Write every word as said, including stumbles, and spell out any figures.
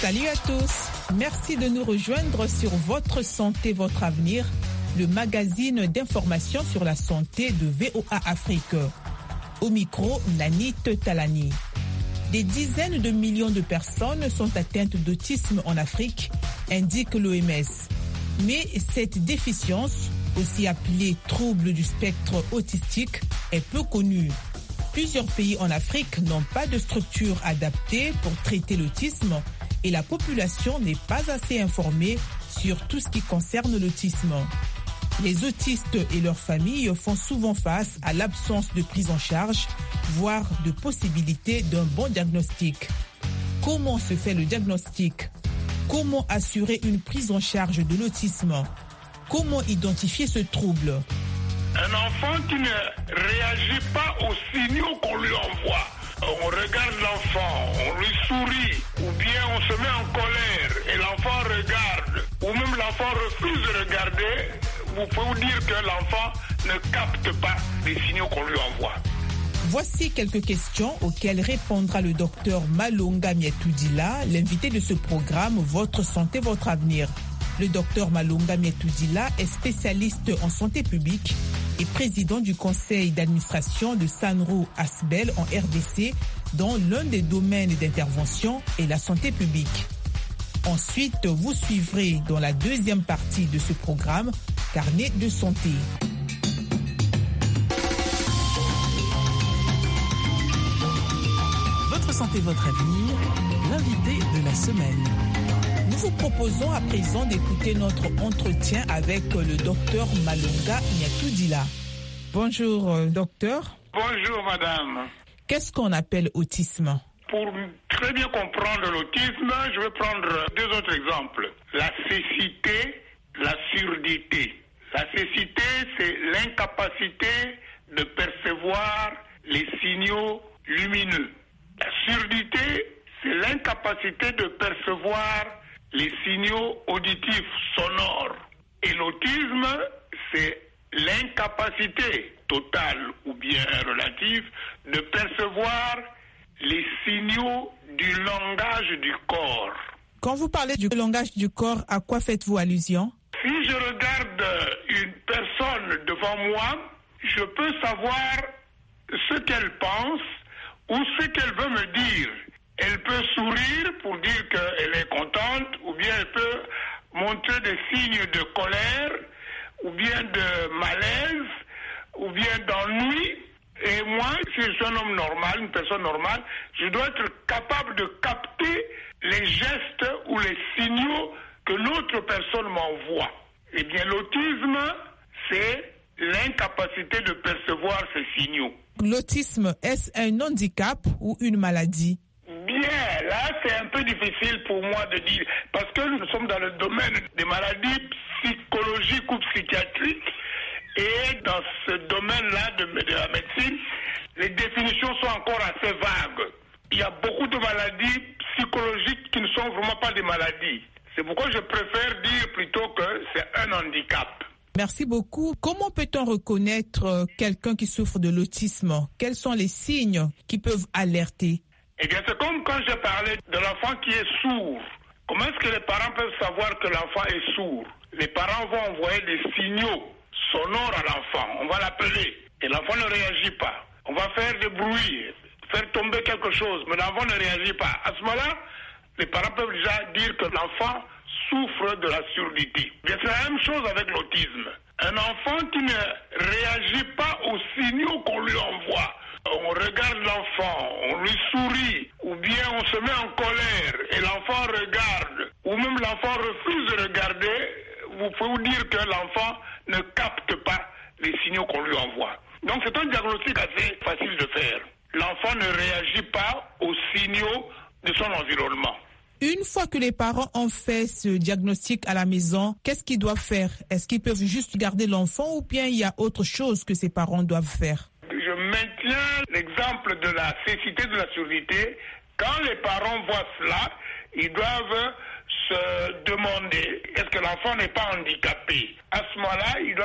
Salut à tous. Merci de nous rejoindre sur Votre Santé, Votre Avenir, le magazine d'information sur la santé de V O A Afrique. Au micro, Nanit Talani. Des dizaines de millions de personnes sont atteintes d'autisme en Afrique, indique l'O M S. Mais cette déficience, aussi appelée trouble du spectre autistique, est peu connue. Plusieurs pays en Afrique n'ont pas de structure adaptée pour traiter l'autisme et la population n'est pas assez informée sur tout ce qui concerne l'autisme. Les autistes et leurs familles font souvent face à l'absence de prise en charge, voire de possibilité d'un bon diagnostic. Comment se fait le diagnostic? Comment assurer une prise en charge de l'autisme? Comment identifier ce trouble? Un enfant qui ne réagit pas aux signaux qu'on lui envoie. On regarde l'enfant, on lui sourit, ou bien on se met en colère et l'enfant regarde, ou même l'enfant refuse de regarder, vous pouvez vous dire que l'enfant ne capte pas les signaux qu'on lui envoie. Voici quelques questions auxquelles répondra le docteur Malonga Mietoudila, l'invité de ce programme Votre Santé, Votre Avenir. Le docteur Malonga Mietoudila est spécialiste en santé publique et président du conseil d'administration de Sanru Asbel en R D C, dont l'un des domaines d'intervention est la santé publique. Ensuite, vous suivrez dans la deuxième partie de ce programme Carnet de santé. Votre santé, votre avenir, l'invité de la semaine. Nous vous proposons à présent d'écouter notre entretien avec le docteur Malonga Mietoudila. Bonjour, euh, docteur. Bonjour, madame. Qu'est-ce qu'on appelle autisme? Pour très bien comprendre l'autisme, je vais prendre deux autres exemples. La cécité, la surdité. La cécité, c'est l'incapacité de percevoir les signaux lumineux. La surdité, c'est l'incapacité de percevoir les signaux auditifs sonores. Et l'autisme, c'est l'incapacité totale ou bien relative de percevoir les signaux du langage du corps. Quand vous parlez du langage du corps, à quoi faites-vous allusion? Si je regarde une personne devant moi, je peux savoir ce qu'elle pense ou ce qu'elle veut me dire. Elle peut sourire pour dire qu'elle est contente, ou bien elle peut montrer des signes de colère, ou bien de malaise, ou bien d'ennui. Et moi, si je suis un homme normal, une personne normale, je dois être capable de capter les gestes ou les signaux que l'autre personne m'envoie. Eh bien, l'autisme, c'est l'incapacité de percevoir ces signaux. L'autisme, est-ce un handicap ou une maladie? Bien, là, c'est un peu difficile pour moi de dire, parce que nous sommes dans le domaine des maladies psychologiques ou psychiatriques, et dans ce domaine-là de, de la médecine, les définitions sont encore assez vagues. Il y a beaucoup de maladies psychologiques qui ne sont vraiment pas des maladies. C'est pourquoi je préfère dire plutôt que c'est un handicap. Merci beaucoup. Comment peut-on reconnaître quelqu'un qui souffre de l'autisme? Quels sont les signes qui peuvent alerter? Eh bien, c'est comme quand je parlais de l'enfant qui est sourd. Comment est-ce que les parents peuvent savoir que l'enfant est sourd? Les parents vont envoyer des signaux sonores à l'enfant. On va l'appeler et l'enfant ne réagit pas. On va faire des bruits, faire tomber quelque chose, mais l'enfant ne réagit pas. À ce moment-là, les parents peuvent déjà dire que l'enfant souffre de la surdité. Bien, c'est la même chose avec l'autisme. Un enfant qui ne réagit pas aux signaux qu'on lui envoie. On regarde l'enfant, on lui sourit, ou bien on se met en colère et l'enfant regarde, ou même l'enfant refuse de regarder, vous pouvez vous dire que l'enfant ne capte pas les signaux qu'on lui envoie. Donc c'est un diagnostic assez facile de faire. L'enfant ne réagit pas aux signaux de son environnement. Une fois que les parents ont fait ce diagnostic à la maison, qu'est-ce qu'ils doivent faire? Est-ce qu'ils peuvent juste garder l'enfant ou bien il y a autre chose que ces parents doivent faire? Je maintiens l'exemple de la cécité, de la surdité. Quand les parents voient cela, ils doivent se demander est-ce que l'enfant n'est pas handicapé. À ce moment-là, ils doivent